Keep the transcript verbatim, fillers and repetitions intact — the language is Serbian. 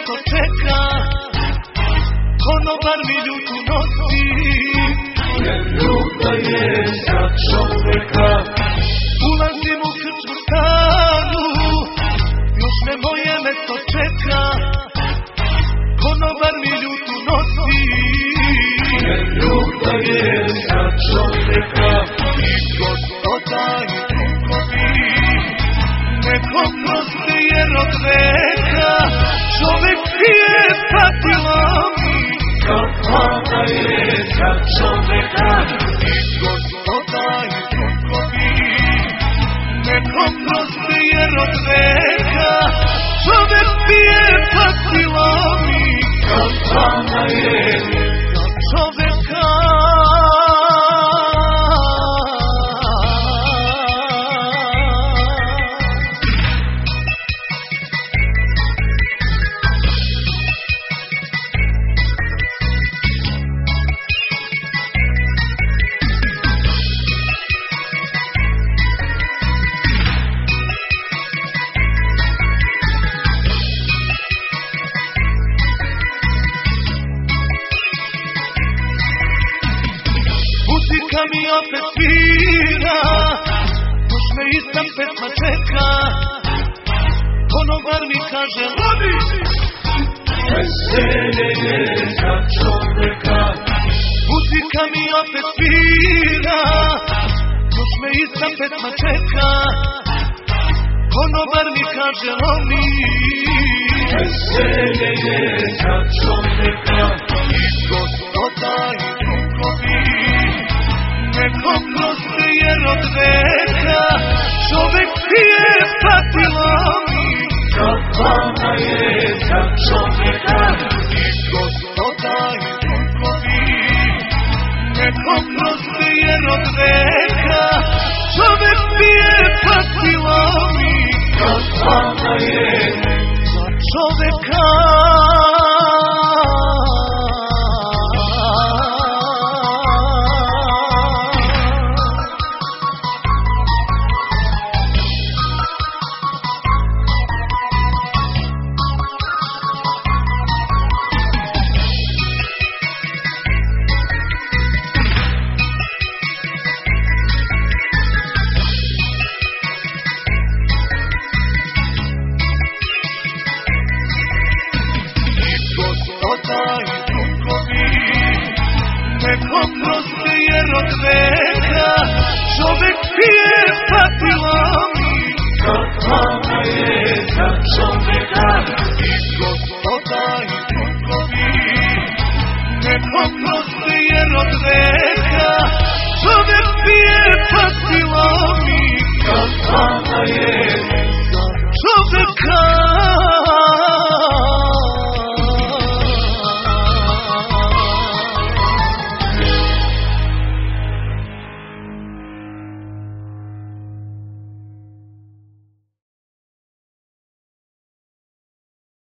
mesto čeka, konobar mi ljutu nosi, jer ljuta je za čoveka. Ulazim u krčmu stanu, još me moje mesto čeka, konobar mi ljutu nosi, jer ljuta je za čoveka. I gospoda i drugovi, nekom proste jer od veka, čovek pije patilo mi, kafana je za čoveka. I gospoda i drugovi, nekom proste jer od veka, čovek pije patilo mi, kafana je za čoveka. Muzika mi opet svira, još me ista pesma čeka, konobar mi kaže ludi, veselje je za čoveka. Muzika mi opet svira, još me ista pesma čeka, konobar mi kaže ludi, veselje je za čoveka. I gospoda i drugovi, nekom proste jer od veka, čovek pije patilo mi, kafana je za čoveka. I gospoda i drugovi, nekom proste jer od veka, čovek pije patilo mi, kafana je za čoveka. Gospoda i drugovi, nekom proste jer od veka, čovek pije patilo mi, kafana je za čoveka. I gospoda i drugovi, nekom proste jer od veka, čovek pije patilo mi, kafana je